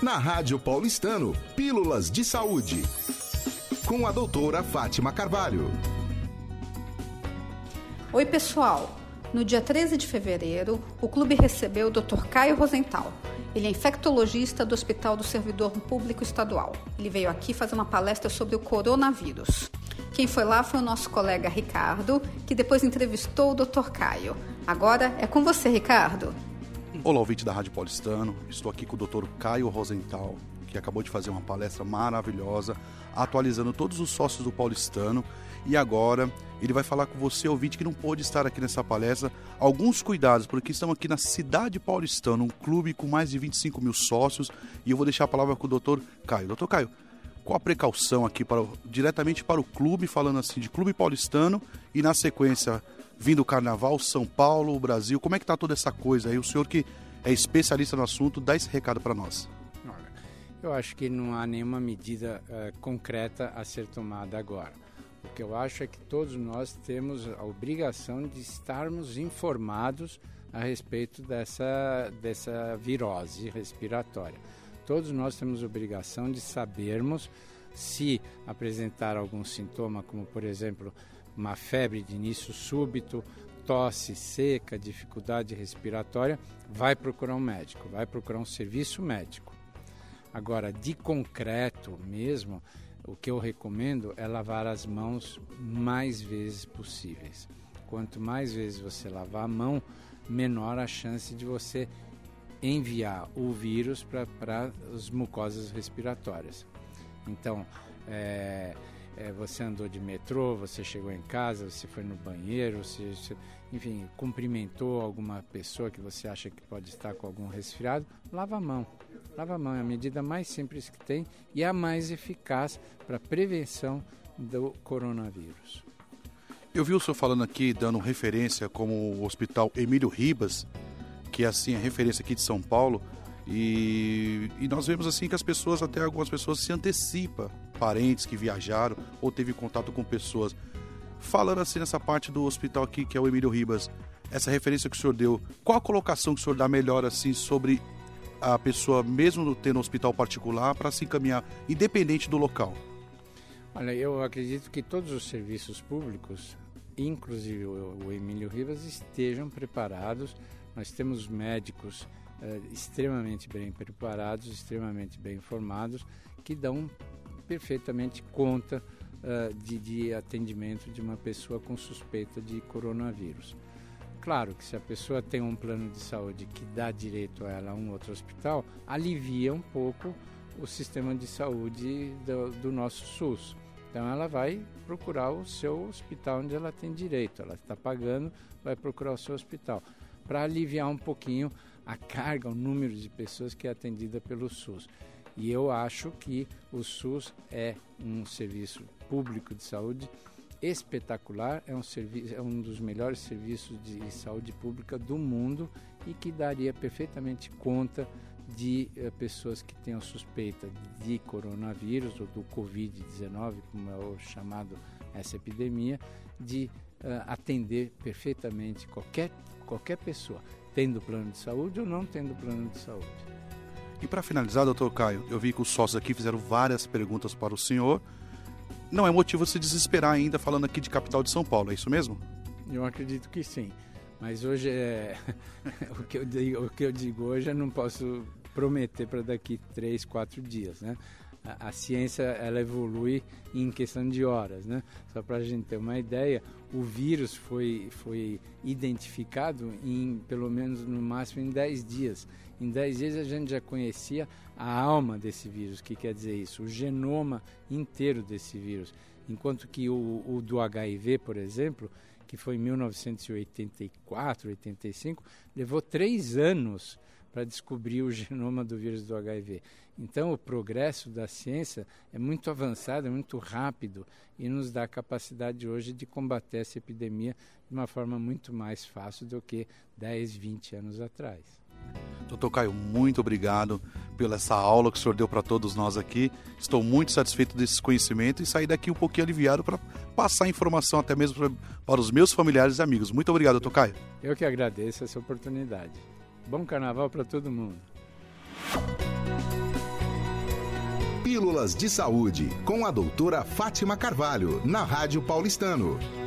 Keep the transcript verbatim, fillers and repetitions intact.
Na Rádio Paulistano, Pílulas de Saúde. Com a doutora Fátima Carvalho. Oi, pessoal. No dia treze de fevereiro, o clube recebeu o doutor Caio Rosenthal. Ele é infectologista do Hospital do Servidor Público Estadual. Ele veio aqui fazer uma palestra sobre o coronavírus. Quem foi lá foi o nosso colega Ricardo, que depois entrevistou o doutor Caio. Agora é com você, Ricardo. Olá, ouvinte da Rádio Paulistano. Estou aqui com o doutor Caio Rosenthal, que acabou de fazer uma palestra maravilhosa, atualizando todos os sócios do Paulistano. E agora ele vai falar com você, ouvinte, que não pôde estar aqui nessa palestra, alguns cuidados, porque estamos aqui na cidade paulistana, um clube com mais de vinte e cinco mil sócios, e eu vou deixar a palavra com o doutor Caio. Doutor Caio, qual a precaução aqui para, diretamente para o clube, falando assim de clube paulistano, e na sequência, vindo o Carnaval, São Paulo, o Brasil, como é que está toda essa coisa aí? O senhor que é especialista no assunto, dá esse recado para nós. Olha, eu acho que não há nenhuma medida uh, concreta a ser tomada agora. O que eu acho é que todos nós temos a obrigação de estarmos informados a respeito dessa, dessa virose respiratória. Todos nós temos a obrigação de sabermos se apresentar algum sintoma, como por exemplo uma febre de início súbito, tosse seca, dificuldade respiratória, vai procurar um médico, vai procurar um serviço médico. Agora, de concreto mesmo, o que eu recomendo é lavar as mãos mais vezes possíveis. Quanto mais vezes você lavar a mão, menor a chance de você enviar o vírus para as mucosas respiratórias. Então, é, é, você andou de metrô, você chegou em casa, você foi no banheiro, você, você, enfim, cumprimentou alguma pessoa que você acha que pode estar com algum resfriado, lava a mão. Lava a mão é a medida mais simples que tem e a mais eficaz para a prevenção do coronavírus. Eu vi o senhor falando aqui, dando referência como o Hospital Emílio Ribas, que é assim, a referência aqui de São Paulo, e, e nós vemos assim que as pessoas, até algumas pessoas se antecipam, parentes que viajaram ou teve contato com pessoas. Falando assim nessa parte do hospital aqui, que é o Emílio Ribas, essa referência que o senhor deu, qual a colocação que o senhor dá melhor assim sobre a pessoa, mesmo tendo um hospital particular, para se encaminhar, independente do local? Olha, eu acredito que todos os serviços públicos, inclusive o, o Emílio Ribas, estejam preparados. Nós temos médicos eh, extremamente bem preparados, extremamente bem informados, que dão perfeitamente conta uh, de, de atendimento de uma pessoa com suspeita de coronavírus. Claro que se a pessoa tem um plano de saúde que dá direito a ela a um outro hospital, alivia um pouco o sistema de saúde do, do nosso SUS. Então ela vai procurar o seu hospital onde ela tem direito, ela está pagando, vai procurar o seu hospital, para aliviar um pouquinho a carga, o número de pessoas que é atendida pelo SUS. E eu acho que o SUS é um serviço público de saúde espetacular, é um, serviço, é um dos melhores serviços de saúde pública do mundo e que daria perfeitamente conta de uh, pessoas que tenham suspeita de coronavírus ou do covid dezenove, como é o chamado essa epidemia, de uh, atender perfeitamente qualquer, qualquer pessoa, tendo plano de saúde ou não tendo plano de saúde. E para finalizar, doutor Caio, eu vi que os sócios aqui fizeram várias perguntas para o senhor. Não é motivo de se desesperar ainda falando aqui de capital de São Paulo, é isso mesmo? Eu acredito que sim, mas hoje é o, que eu digo, o que eu digo hoje eu não posso prometer para daqui três, quatro dias, né? A, a ciência ela evolui em questão de horas, né? Só para a gente ter uma ideia, o vírus foi, foi identificado em pelo menos no máximo em dez dias. Em dez dias a gente já conhecia a alma desse vírus. O que quer dizer isso? O genoma inteiro desse vírus. Enquanto que o, o do H I V, por exemplo, que foi em mil novecentos e oitenta e quatro, oitenta e cinco, levou três anos para descobrir o genoma do vírus do H I V. Então, o progresso da ciência é muito avançado, é muito rápido e nos dá a capacidade hoje de combater essa epidemia de uma forma muito mais fácil do que dez, vinte anos atrás. doutor Caio, muito obrigado pela essa aula que o senhor deu para todos nós aqui. Estou muito satisfeito desse conhecimento e sair daqui um pouquinho aliviado para passar informação até mesmo pra, para os meus familiares e amigos. Muito obrigado, doutor Caio. Eu que agradeço essa oportunidade. Bom carnaval para todo mundo. Pílulas de Saúde, com a doutora Fátima Carvalho, na Rádio Paulistano.